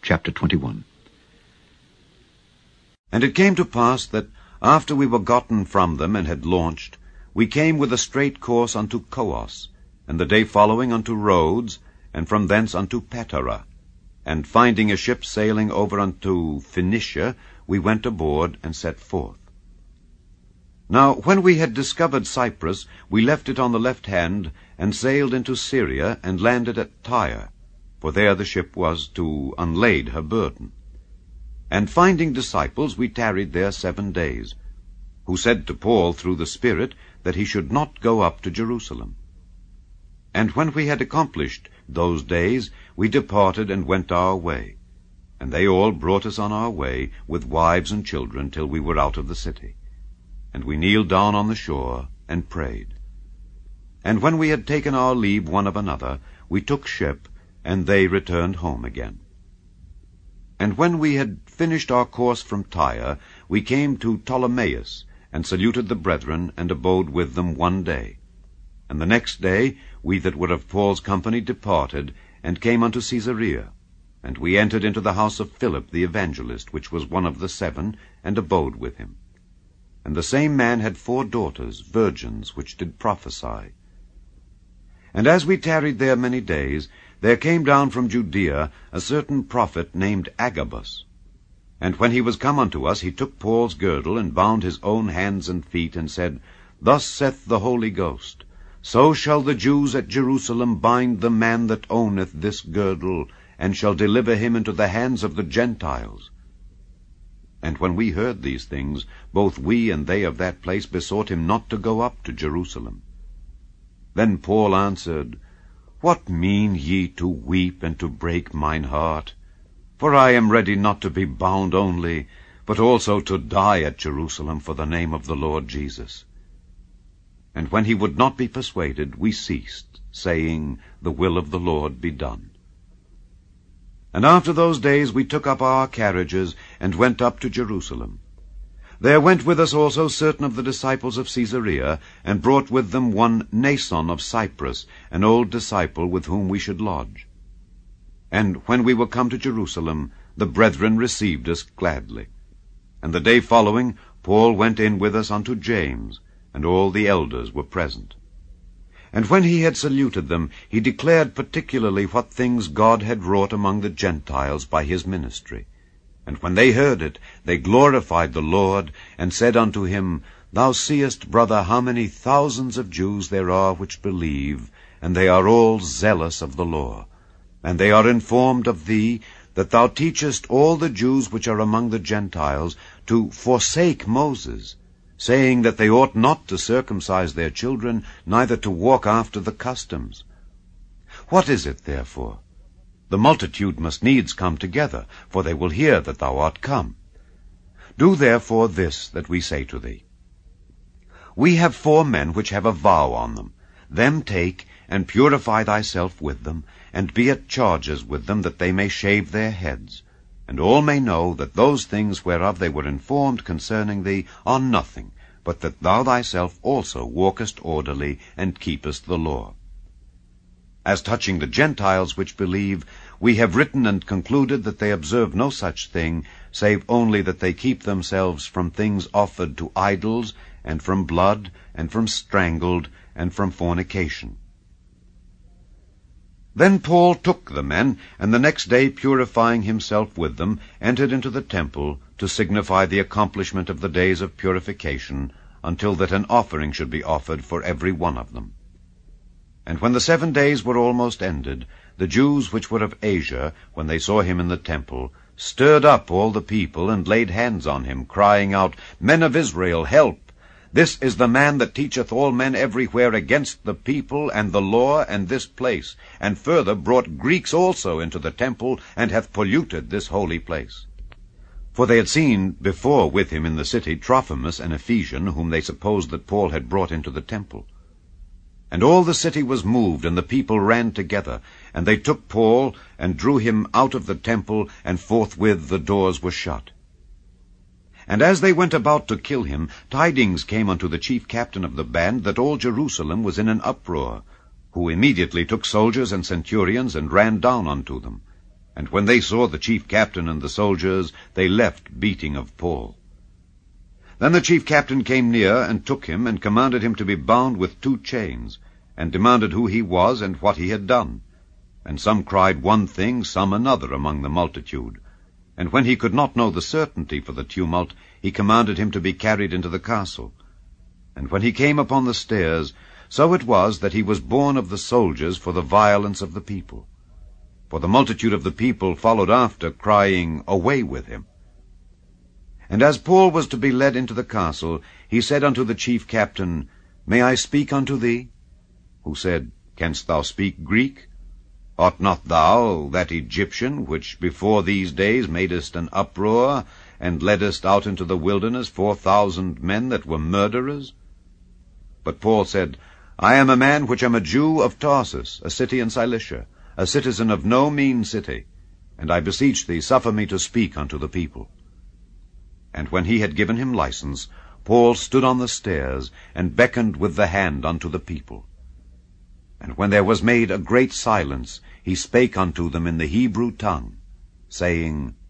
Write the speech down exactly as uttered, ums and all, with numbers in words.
Chapter twenty-one. And it came to pass that, after we were gotten from them and had launched, we came with a straight course unto Coos, and the day following unto Rhodes, and from thence unto Patara. And finding a ship sailing over unto Phoenicia, we went aboard and set forth. Now when we had discovered Cyprus, we left it on the left hand, and sailed into Syria, and landed at Tyre, for there the ship was to unlade her burden. And finding disciples, we tarried there seven days, who said to Paul through the Spirit that he should not go up to Jerusalem. And when we had accomplished those days, we departed and went our way. And they all brought us on our way, with wives and children, till we were out of the city. And we kneeled down on the shore, and prayed. And when we had taken our leave one of another, we took ship, and they returned home again. And when we had finished our course from Tyre, we came to Ptolemais, and saluted the brethren, and abode with them one day. And the next day we that were of Paul's company departed, and came unto Caesarea. And we entered into the house of Philip the evangelist, which was one of the seven, and abode with him. And the same man had four daughters, virgins, which did prophesy. And as we tarried there many days, there came down from Judea a certain prophet named Agabus. And when he was come unto us, he took Paul's girdle, and bound his own hands and feet, and said, Thus saith the Holy Ghost, So shall the Jews at Jerusalem bind the man that owneth this girdle, and shall deliver him into the hands of the Gentiles. And when we heard these things, both we and they of that place besought him not to go up to Jerusalem. Then Paul answered, What mean ye to weep and to break mine heart? For I am ready not to be bound only, but also to die at Jerusalem for the name of the Lord Jesus. And when he would not be persuaded, we ceased, saying, The will of the Lord be done. And after those days we took up our carriages, and went up to Jerusalem. There went with us also certain of the disciples of Caesarea, and brought with them one Nason of Cyprus, an old disciple with whom we should lodge. And when we were come to Jerusalem, the brethren received us gladly. And the day following, Paul went in with us unto James, and all the elders were present. And when he had saluted them, he declared particularly what things God had wrought among the Gentiles by his ministry. And when they heard it, they glorified the Lord, and said unto him, Thou seest, brother, how many thousands of Jews there are which believe, and they are all zealous of the law. And they are informed of thee, that thou teachest all the Jews which are among the Gentiles to forsake Moses, saying that they ought not to circumcise their children, neither to walk after the customs. What is it, therefore? The multitude must needs come together, for they will hear that thou art come. Do therefore this that we say to thee. We have four men which have a vow on them. Them take, and purify thyself with them, and be at charges with them, that they may shave their heads. And all may know that those things whereof they were informed concerning thee are nothing, but that thou thyself also walkest orderly, and keepest the law. As touching the Gentiles which believe, we have written and concluded that they observe no such thing, save only that they keep themselves from things offered to idols, and from blood, and from strangled, and from fornication. Then Paul took the men, and the next day, purifying himself with them, entered into the temple, to signify the accomplishment of the days of purification, until that an offering should be offered for every one of them. And when the seven days were almost ended, the Jews which were of Asia, when they saw him in the temple, stirred up all the people, and laid hands on him, crying out, Men of Israel, help! This is the man that teacheth all men everywhere against the people and the law and this place, and further brought Greeks also into the temple, and hath polluted this holy place. For they had seen before with him in the city Trophimus, an Ephesian, whom they supposed that Paul had brought into the temple. And all the city was moved, and the people ran together, and they took Paul, and drew him out of the temple, and forthwith the doors were shut. And as they went about to kill him, tidings came unto the chief captain of the band that all Jerusalem was in an uproar, who immediately took soldiers and centurions, and ran down unto them. And when they saw the chief captain and the soldiers, they left beating of Paul. Then the chief captain came near, and took him, and commanded him to be bound with two chains, and demanded who he was, and what he had done. And some cried one thing, some another among the multitude. And when he could not know the certainty for the tumult, he commanded him to be carried into the castle. And when he came upon the stairs, so it was that he was borne of the soldiers for the violence of the people. For the multitude of the people followed after, crying, Away with him! And as Paul was to be led into the castle, he said unto the chief captain, May I speak unto thee? Who said, Canst thou speak Greek? Art not thou that Egyptian, which before these days madest an uproar, and leddest out into the wilderness four thousand men that were murderers? But Paul said, I am a man which am a Jew of Tarsus, a city in Cilicia, a citizen of no mean city, and I beseech thee, suffer me to speak unto the people. And when he had given him license, Paul stood on the stairs, and beckoned with the hand unto the people. And when there was made a great silence, he spake unto them in the Hebrew tongue, saying,